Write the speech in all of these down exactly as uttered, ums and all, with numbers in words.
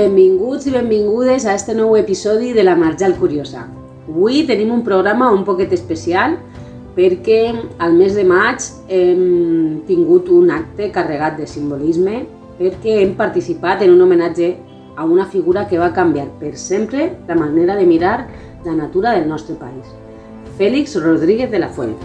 Benvinguts i benvingudes a este nou episodi de La Marjal Curiosa. Avui tenim un programa un poquet especial perquè al mes de maig hem tingut un acte carregat de simbolisme perquè hem participat en un homenatge a una figura que va canviar per sempre la manera de mirar la natura del nostre país, Félix Rodríguez de la Fuente.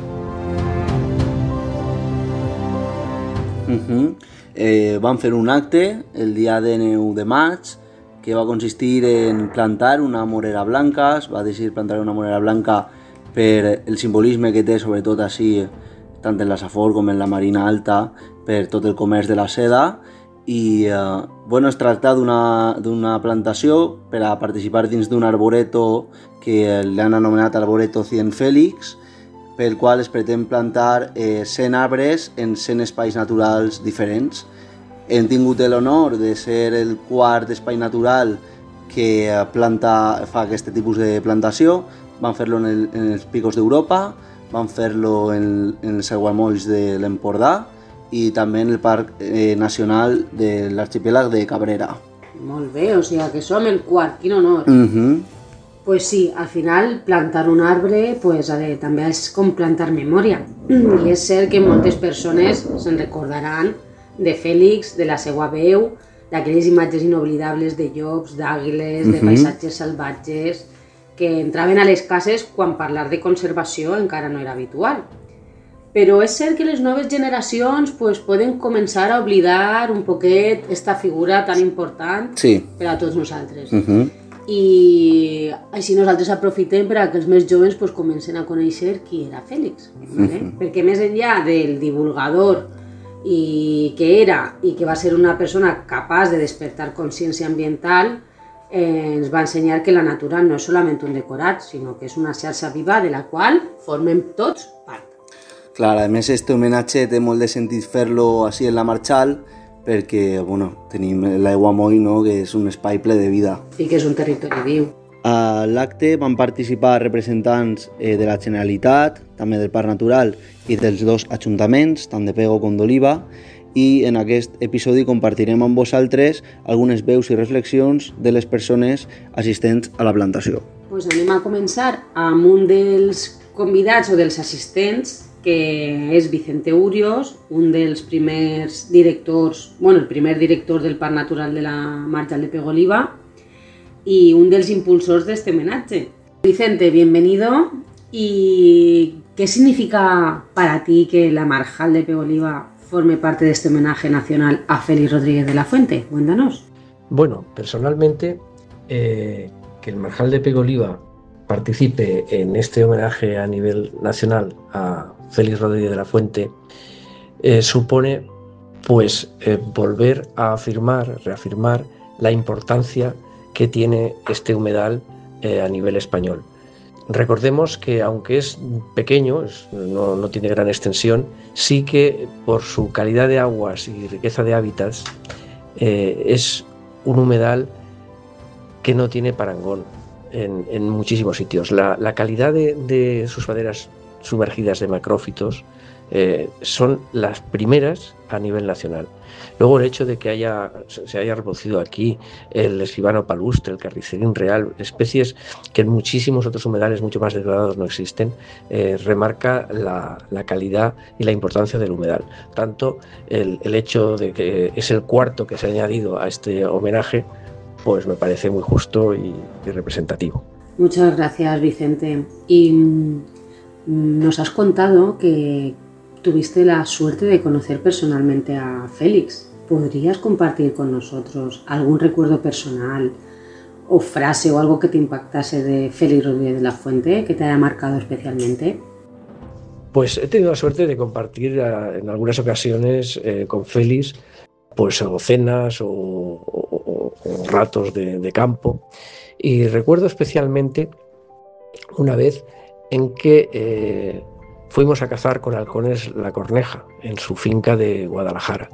Uh-huh. Eh, van fer un acte el dia de nou de maig que va consistir en plantar una morera blanca. Es va decidir plantar una morera blanca per el simbolisme que té, sobretot així, tant en la Safor com en la Marina Alta, per tot el comerç de la seda. I eh, bueno, es tracta d'una, d'una plantació per a participar dins d'un arboreto que l'han anomenat Arboreto cent Félix, pel qual es pretén plantar eh, cent arbres en cent espais naturals diferents. Hem tingut l'honor de ser el quart espai natural que planta, fa aquest tipus de plantació. Van fer-lo en, el, en els Picos d'Europa, van fer-lo en, en els aiguamolls de l'Empordà i també en el Parc eh, Nacional de l'Arxipèlag de Cabrera. Molt bé, o sigui que som el quart, quin honor. Uh-huh. Pues sí, al final plantar un arbre pues, a veure, també és com plantar memòria. I és cert que moltes persones se'n recordaran de Félix, de la seva veu, d'aquelles imatges inoblidables de llops, d'àguiles, de paisatges salvatges, que entraven a les cases quan parlar de conservació encara no era habitual. Però és cert que les noves generacions pues, poden començar a oblidar un poquet esta figura tan important sí. per a tots nosaltres. Uh-huh. I així nosaltres aprofitem per a que els més joves pues, comencen a conèixer qui era Félix. ¿Vale? Uh-huh. Perquè més enllà del divulgador i que era i que va ser una persona capaç de despertar consciència ambiental, eh, ens va ensenyar que la natura no és solament un decorat, sinó que és una xarxa viva de la qual formem tots part. Clar, a més, este homenatge té molt de sentit fer-lo així en la Marjal, perquè bueno, tenim l'Aiguamoll, no?, que és un espai ple de vida. I que és un territori viu. A l'acte van participar representants eh, de la Generalitat, també del Parc Natural i dels dos ajuntaments, tant de Pego com d'Oliva, i en aquest episodi compartirem amb vosaltres algunes veus i reflexions de les persones assistents a la plantació. Pues anem a començar amb un dels convidats o dels assistents, que és Vicente Urios, un dels primers directors, bueno, el primer director del Parc Natural de la Marjal de Pego-Oliva y un dels impulsors de este homenaje. Vicente, bienvenido. ¿Y qué significa para ti que la Marjal de Pego-Oliva forme parte de este homenaje nacional a Félix Rodríguez de la Fuente? Cuéntanos. Bueno, personalmente, eh, que el Marjal de Pego-Oliva participe en este homenaje a nivel nacional a Félix Rodríguez de la Fuente eh, supone pues eh, volver a afirmar, reafirmar la importancia que tiene este humedal eh, a nivel español. Recordemos que aunque es pequeño, es, no, no tiene gran extensión, sí que por su calidad de aguas y riqueza de hábitats eh, es un humedal que no tiene parangón en, en muchísimos sitios. La, la calidad de, de sus praderas sumergidas de macrófitos eh, son las primeras a nivel nacional. Luego el hecho de que haya, se haya reproducido aquí el escribano palustre, el carricerín real, especies que en muchísimos otros humedales mucho más degradados no existen, eh, remarca la, la calidad y la importancia del humedal. Tanto el, el hecho de que es el cuarto que se ha añadido a este homenaje, pues me parece muy justo y, y representativo. Muchas gracias, Vicente. Y nos has contado que tuviste la suerte de conocer personalmente a Félix. ¿Podrías compartir con nosotros algún recuerdo personal o frase o algo que te impactase de Félix Rodríguez de la Fuente que te haya marcado especialmente? Pues he tenido la suerte de compartir en algunas ocasiones eh, con Félix pues o cenas o, o, o ratos de, de campo, y recuerdo especialmente una vez en que eh, fuimos a cazar con halcones la corneja en su finca de Guadalajara.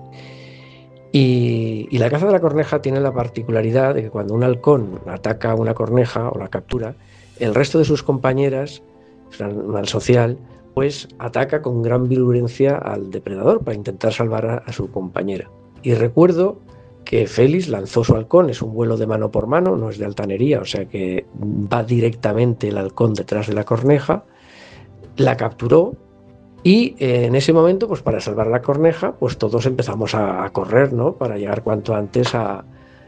Y, y la caza de la corneja tiene la particularidad de que cuando un halcón ataca a una corneja o la captura, el resto de sus compañeras, es un animal social, pues ataca con gran virulencia al depredador para intentar salvar a, a su compañera. Y recuerdo que Félix lanzó su halcón. Es un vuelo de mano por mano, no es de altanería, o sea que va directamente el halcón detrás de la corneja, la capturó y eh, en ese momento, pues para salvar la corneja, pues todos empezamos a, a correr, ¿no? Para llegar cuanto antes a,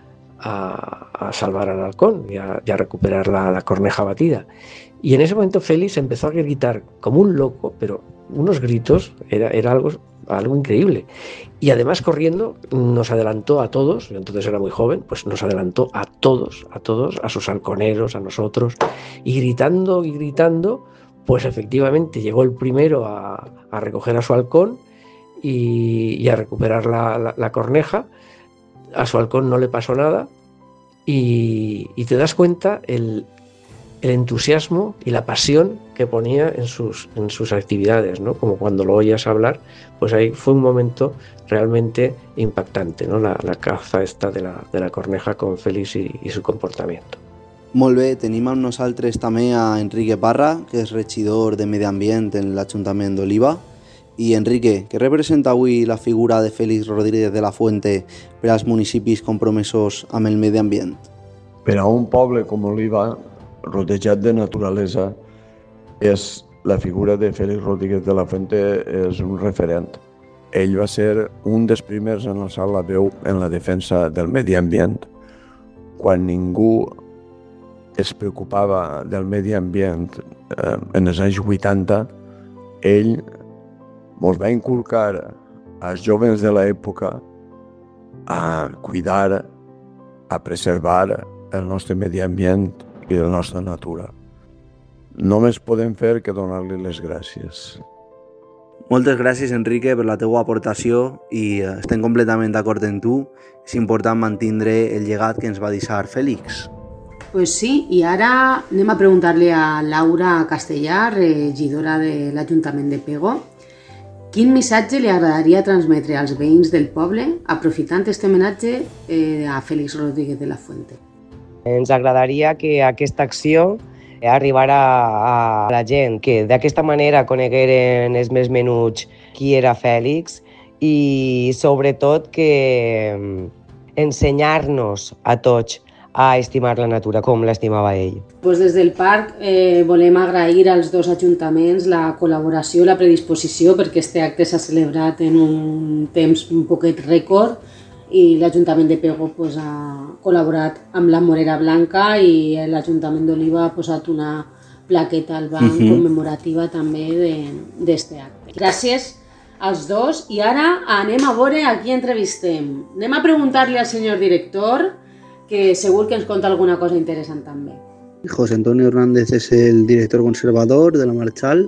a, a salvar al halcón y a, y a recuperar la, la corneja batida. Y en ese momento Félix empezó a gritar como un loco, pero unos gritos, era, era algo, algo increíble. Y además corriendo nos adelantó a todos, entonces era muy joven, pues nos adelantó a todos, a todos, a sus halconeros, a nosotros, y gritando y gritando, pues efectivamente llegó el primero a, a recoger a su halcón y, y a recuperar la, la, la corneja. A su halcón no le pasó nada y, y te das cuenta el, el entusiasmo y la pasión que ponía en sus, en sus actividades, ¿no? Como cuando lo oías hablar, pues ahí fue un momento realmente impactante, ¿no? La, la caza esta de la, de la corneja con Félix i, i su comportamiento. Molt bé, tenim amb nosaltres també a Enrique Parra, que és regidor de Medi Ambient en l'Ajuntament d'Oliva. I Enrique, què representa avui la figura de Félix Rodríguez de la Fuente per als municipis compromesos amb el medi ambient? Per a un poble com Oliva, rodejat de naturalesa, és la figura de Félix Rodríguez de la Fuente és un referent. Ell va ser un dels primers en alçar la veu en la defensa del medi ambient. Quan ningú es preocupava del medi ambient eh, en els anys vuitanta, ell ens va inculcar als joves de l'època a cuidar, a preservar el nostre medi ambient i la nostra natura. Només podem fer que donar-li les gràcies. Moltes gràcies, Enrique, per la teua aportació i estem completament d'acord amb tu. És important mantindre el llegat que ens va deixar Félix. Pues sí, i ara anem a preguntar-li a Laura Castellà, regidora de l'Ajuntament de Pego, quin missatge li agradaria transmetre als veïns del poble aprofitant este homenatge eh, a Félix Rodríguez de la Fuente. Ens agradaria que aquesta acció arribara a la gent, que d'aquesta manera conegueren els més menuts qui era Félix i sobretot que ensenyar-nos a tots a estimar la natura com l'estimava ell. Pues des del parc eh, volem agrair als dos ajuntaments la col·laboració i la predisposició perquè este acte s'ha celebrat en un temps un poquet rècord i l'Ajuntament de Pego pues, ha col·laborat amb la Morera Blanca i l'Ajuntament d'Oliva ha posat una plaqueta al banc uh-huh. commemorativa també d'este acte. Gràcies als dos i ara anem a veure a qui entrevistem. Anem a preguntar-li al senyor director que segur que ens conta alguna cosa interessant també. José Antonio Hernández és el director conservador de la Marchal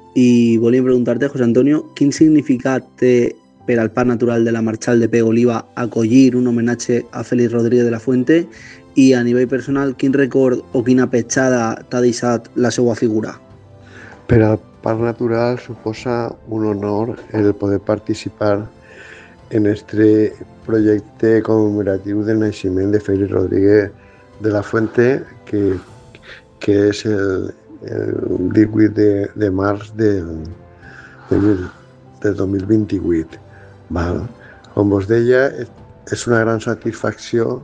i volíem preguntar-te, José Antonio, quin significat té per al Parc Natural de la Marchal de Pego Oliva acollir un homenatge a Félix Rodríguez de la Fuente i a nivell personal, quin record o quina petjada t'ha deixat la seva figura? Per al Parc Natural suposa un honor el poder participar en este projecte commemoratiu del naixement de Félix Rodríguez de la Fuente, que, que és el, el divuit de, de març del, del, del dos mil vint-i-vuit. Val? Com vos deia, és una gran satisfacció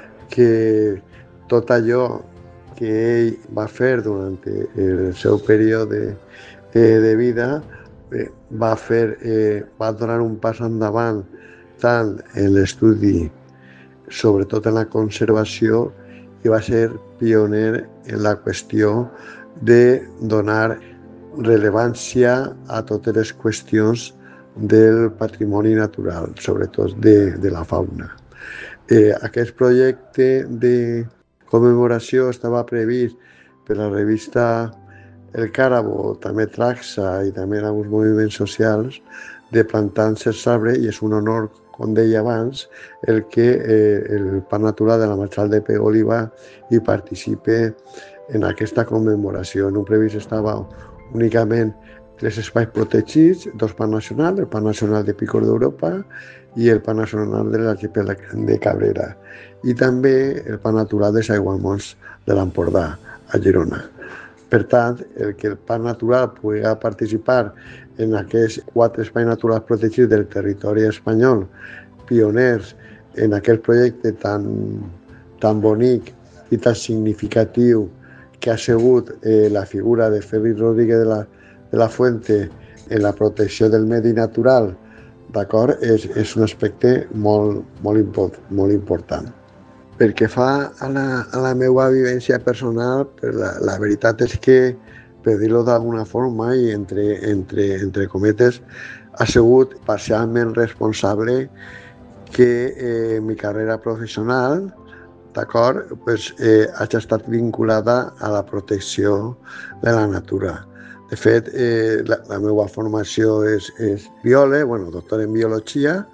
que tot allò que ell va fer durant el seu període de, de vida va, fer, eh, va donar un pas endavant tant en l'estudi, sobretot en la conservació, i va ser pioner en la qüestió de donar rellevància a totes les qüestions del patrimoni natural, sobretot de, de la fauna. Eh, aquest projecte de commemoració estava previst per la revista El Càrabo, també Traxa i també en alguns moviments socials de plantar certs arbres i és un honor, com deia abans, el que eh, el Parc Natural de la Marchal de Pego Oliva hi participe en aquesta commemoració. En un previst estava únicament tres espais protegits, dos parcs nacionals, el Parc Nacional de Picos d'Europa i el Parc Nacional de l'Arxipèlag de Cabrera, i també el Parc Natural de Aiguamolls de l'Empordà, a Girona. Per tant, el que el Parc Natural pugui participar en aquests quatre espais naturals protegits del territori espanyol, pioners en aquell projecte tan, tan bonic i tan significatiu que ha sigut eh, la figura de Félix Rodríguez de la, de la Fuente en la protecció del medi natural, d'acord, és, és un aspecte molt, molt, import, molt important. Pel que fa a la, a la meva vivència personal, la, la veritat és que, per dir-ho d'alguna forma i entre, entre, entre cometes, ha sigut parcialment responsable que eh, mi carrera professional, d'acord, pues, eh, hagi estat vinculada a la protecció de la natura. De fet, eh, la, la meva formació és, és biòleg, bueno, doctor en biologia,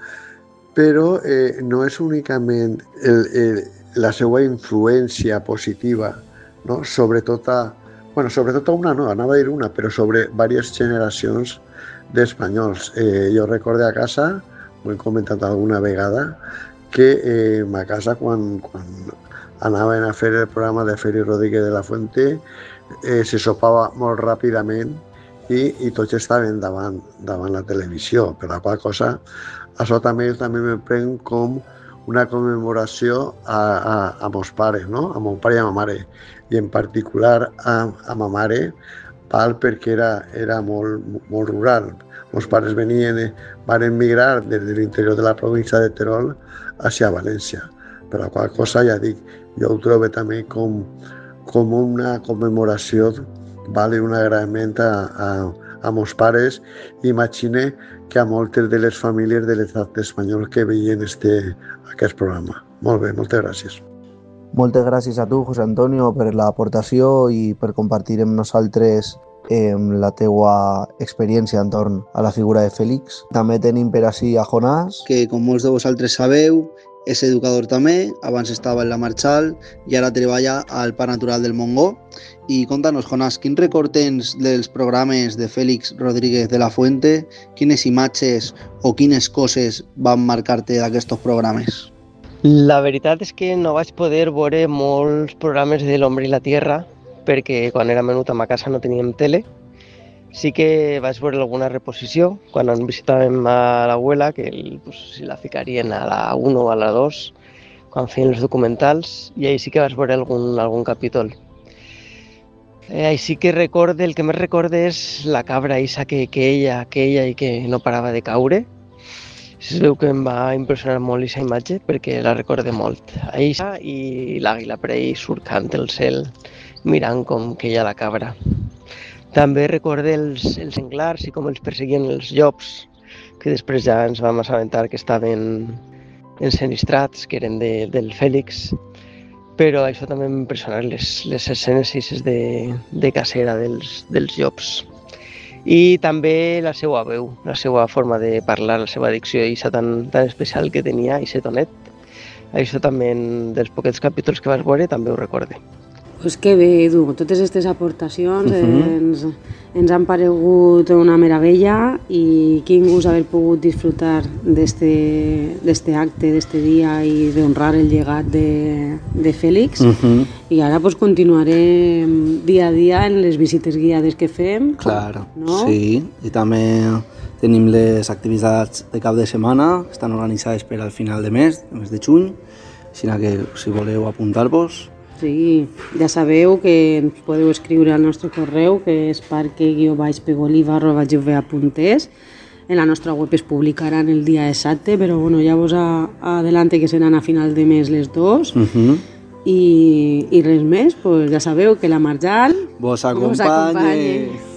però eh, no és únicament el, el, la seva influència positiva, no? Sobretot a, bueno, sobretot a una no, anava a dir una, però sobre diverses generacions d'espanyols. Eh, jo recordo a casa, ho he comentat alguna vegada, que eh, a casa quan, quan anaven a fer el programa de Félix Rodríguez de la Fuente eh, se sopava molt ràpidament i, i tots estaven davant, davant la televisió, per la qual cosa això també també me pren com una commemoració a, a, a meus pares, no? A mon pare i a ma mare, i en particular a, a ma mare, val, perquè era, era molt, molt rural. Meus pares venien, van emigrar des de l'interior de la província de Terol hacia València, per la qual cosa, ja dic, jo ho trobo també com, com una commemoració, vale, un agraïment a, a, a meus pares, i imagine que a moltes de les famílies de l'estat espanyol que veien este, aquest programa. Molt bé, moltes gràcies. Moltes gràcies a tu, José Antonio, per l'aportació i per compartir amb nosaltres eh, la teua experiència entorn a la figura de Félix. També tenim per ací a Jonàs, que com molts de vosaltres sabeu, és educador també, abans estava en la Marchal i ara treballa al Parc Natural del Montgó. I contanos, Jonàs, quin record tens dels programes de Félix Rodríguez de la Fuente? Quines imatges o quines coses van marcar-te d'aquests programes? La veritat és que no vaig poder veure molts programes de l'Hombre i la Tierra perquè quan era menut a ma casa no teníem tele. Sí que vaig veure alguna reposició quan en visitàvem a l'abuela, que el, pues, si la ficarien a la uno o a la dos, quan feien els documentals, i ahí sí que vaig veure algun, algun capítol. Eh, ahí sí que recorde, el que més recorde és la cabra isa que, que ella, que ella i que no parava de caure. Es veu que em va impressionar molt aquesta imatge perquè la recorde molt. Aixa i l'àguila per ahí surcant el cel, mirant com queia la cabra. També recorde els, els senglars i com els perseguien els llops, que després ja ens vam assabentar que estaven ensenistrats, que eren de, del Félix, però això també m'impressionar les, les escenes de, de cacera dels, dels llops. I també la seva veu, la seva forma de parlar, la seva dicció ixa tan, tan especial que tenia, i tonet. Això també, dels poquets capítols que vas veure, també ho recorde. Pues que bé, Edu, totes aquestes aportacions Uh-huh. ens, ens han paregut una meravella i quin gust haver pogut disfrutar d'este acte, d'este dia i d'honrar el llegat de, de Félix. Uh-huh. I ara pues, continuarem dia a dia en les visites guiades que fem. Clar, no? sí, i també tenim les activitats de cap de setmana que estan organitzades per al final de mes, el mes de juny, així que si voleu apuntar-vos. Sí, ja sabeu que ens podeu escriure al nostre correu, que és parque guió baix pegoliva arroba gmail punt es. En la nostra web es publicaran el dia exacte, però bueno, ja vos adelante que seran a final de mes les dos. Uh-huh. I, i res més, pues ja sabeu que la Marjal Vos acompanye. Vos acompanye.